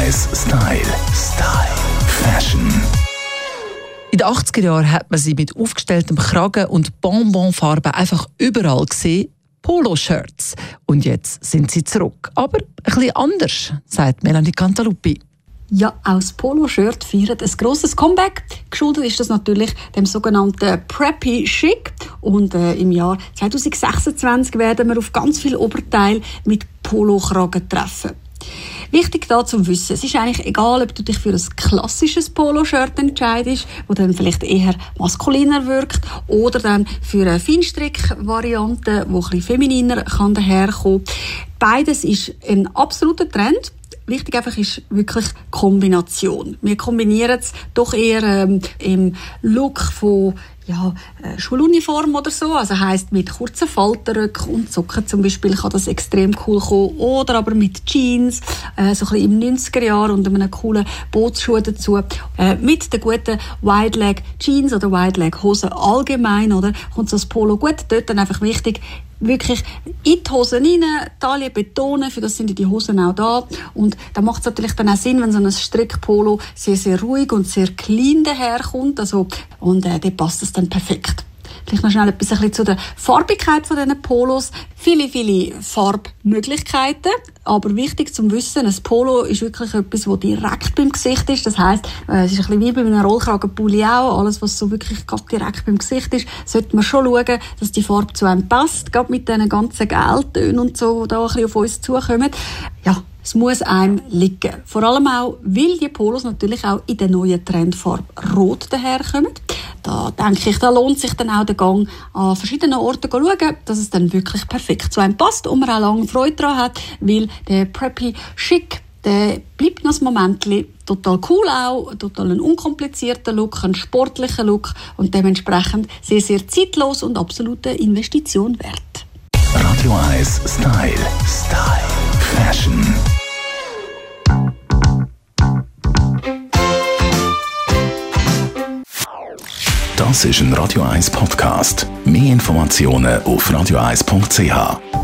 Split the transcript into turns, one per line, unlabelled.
1 Style. Fashion.
In den 80er Jahren hat man sie mit aufgestelltem Kragen und Bonbonfarben einfach überall gesehen. Poloshirts. Und jetzt sind sie zurück. Aber ein bisschen anders, sagt Melanie Cantaluppi.
Ja, auch das Poloshirt feiert ein grosses Comeback. Geschuldet ist das natürlich dem sogenannten Preppy Chic. Und im Jahr 2026 werden wir auf ganz viele Oberteile mit Polokragen treffen. Wichtig da zum Wissen, es ist eigentlich egal, ob du dich für ein klassisches Poloshirt entscheidest, das dann vielleicht eher maskuliner wirkt, oder dann für eine Feinstrick-Variante, die ein bisschen femininer kann daherkommen. Beides ist ein absoluter Trend. Wichtig einfach ist wirklich Kombination. Wir kombinieren es doch eher im Look von Schuluniform oder so. Also heisst mit kurzen Faltenröcken und Socken zum Beispiel kann das extrem cool kommen. Oder aber mit Jeans, so ein bisschen im 90er Jahr und einem coolen Bootsschuh dazu. Mit den guten Wide Leg Jeans oder Wide Leg Hosen allgemein, oder? Kommt so das Polo gut. Dort dann einfach wichtig, wirklich in die Hosen rein, Taille betonen, für das sind die Hosen auch da. Und da macht es natürlich dann auch Sinn, wenn so ein Strickpolo sehr, sehr ruhig und sehr clean daherkommt. Und dort passt es dann perfekt. Vielleicht noch schnell etwas ein bisschen zu der Farbigkeit von diesen Polos. Viele, viele Farbmöglichkeiten. Aber wichtig zum Wissen, ein Polo ist wirklich etwas, das direkt beim Gesicht ist. Das heisst, es ist ein bisschen wie bei einem Rollkragenpulli auch. Alles, was so wirklich gerade direkt beim Gesicht ist, sollte man schon schauen, dass die Farbe zu einem passt. Gerade mit diesen ganzen Geltönen und so, die da ein bisschen auf uns zukommen. Ja, es muss einem liegen. Vor allem auch, weil die Polos natürlich auch in der neuen Trendfarbe Rot daherkommen. Da denke ich, da lohnt sich dann auch der Gang an verschiedenen Orten zu schauen, dass es dann wirklich perfekt zu einem passt und man auch lange Freude daran hat, weil der Preppy Chic, der bleibt noch ein Momentchen total cool auch, total ein unkomplizierter Look, ein sportlicher Look und dementsprechend sehr, sehr zeitlos und absolute Investition wert.
Radio 1 Style. Fashion. Das ist ein Radio 1 Podcast. Mehr Informationen auf radio1.ch.